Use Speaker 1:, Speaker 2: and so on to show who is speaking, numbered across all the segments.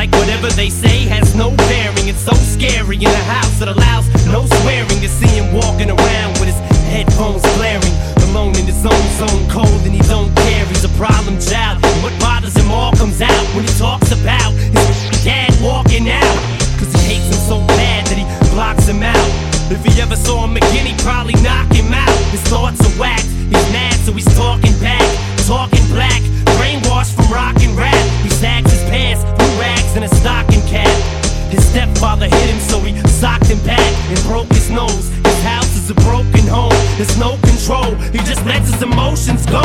Speaker 1: Like whatever they say has no bearing. It's so scary in a house that allows no swearing. To see him walking around with his headphones blaring, alone in his own zone, cold and he don't care. He's a problem child, and what bothers him all comes out when he talks about his dad walking out. Cause he hates him so bad that he blocks him out. If he ever saw him again, he'd probably knock him out. His thoughts are whacked, he's mad so he's talking back, talking black, brainwashed from rock and rap. He sags his pants through rags and a stocking cap. His stepfather hit him so he socked him back and broke his nose. His house is a broken home, there's no control, he just lets his emotions go.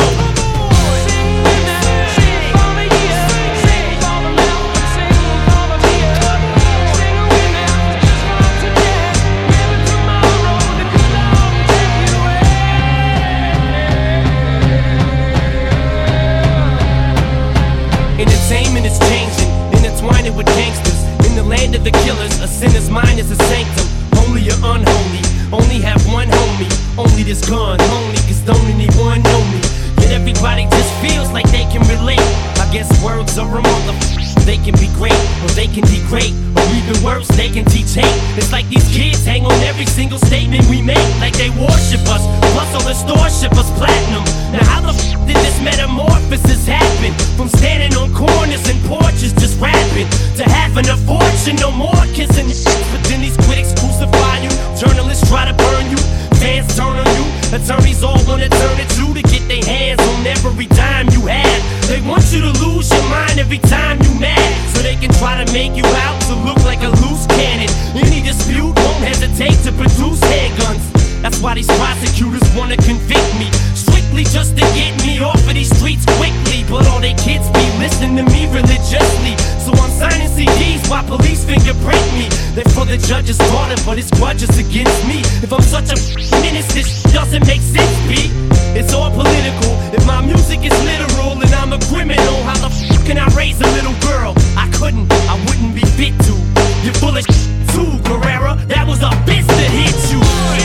Speaker 1: Entertainment is changing, intertwining with gangsters. In the land of the killers, a sinner's mind is a sanctum. Only you're unholy, only have one homie. Only this gun, only cause don't anyone know me. Yet everybody just feels like they can relate. I guess words are a motherfucker. They can be great, or they can degrade, or even worse, they can teach hate. It's like these kids hang on every single statement we make, like they worship us, plus all the store ship us platinum. Now how the f did this metamorphosis happen? From standing on corners and porches just rapping, to having a fortune, no more kissing shit. But then these critics crucify you, journalists try to burn you, fans turn on you, attorneys all wanna turn it to get their hands on every dime you have. They want you to lose your mind every time you mad, so they can try to make you out to look like a loose cannon. Any dispute won't hesitate to produce handguns. That's why these prosecutors wanna convict me, strictly just to get me off of these streets quickly. But all they kids be listening to me religiously, so I'm signing CDs while police fingerprint me. They're for the judge's daughter, but his grudge is against me. If I'm such a menace, this doesn't make sense, B. It's all political. If my music is literal and I'm a criminal, how the f can I raise a little girl? I couldn't, I wouldn't be fit to. You're full of too, Guerrera. That was a bitch that hit you.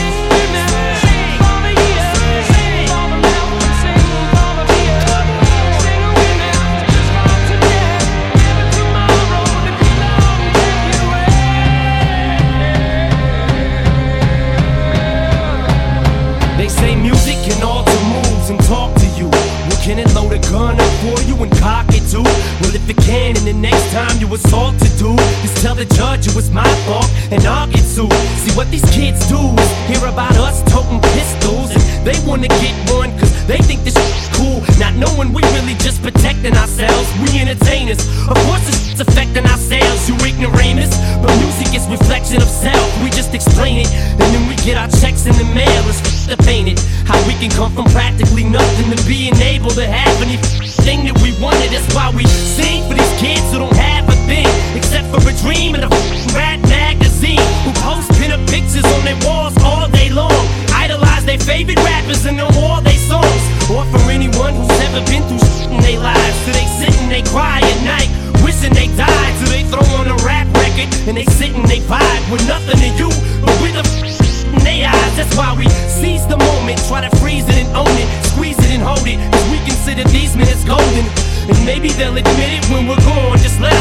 Speaker 1: They say music can alter moods and talk to you. Well, can it load a gun up for you and cock it too? Well, if it can, and the next time you assault to do, just tell the judge it was my fault and I'll get sued. See what these kids do is hear about us toting pistols, and they wanna get one cause they think this shit's cool, not knowing we really just protecting ourselves. We entertainers, of course it's affecting our sales, you ignoramus. But music is reflection of self, we just explain it, and then we get our checks in the mail. It's to paint it, how we can come from practically nothing to being able to have anything that we wanted. That's why we sing for these kids who don't have a thing except for a dream and a rat magazine, who post pin-up pictures on their walls all day long, idolize their favorite rappers and know all their songs. Or for anyone who's ever been through shit in their lives, so they sit and they cry at night wishing they died. So they throw on a rap record and they sit and they vibe with nothing to you but with a in their eyes. That's why we seize the moment, try to freeze it and own it, squeeze it and hold it, cause we consider these minutes golden. And maybe they'll admit it when we're gone, just let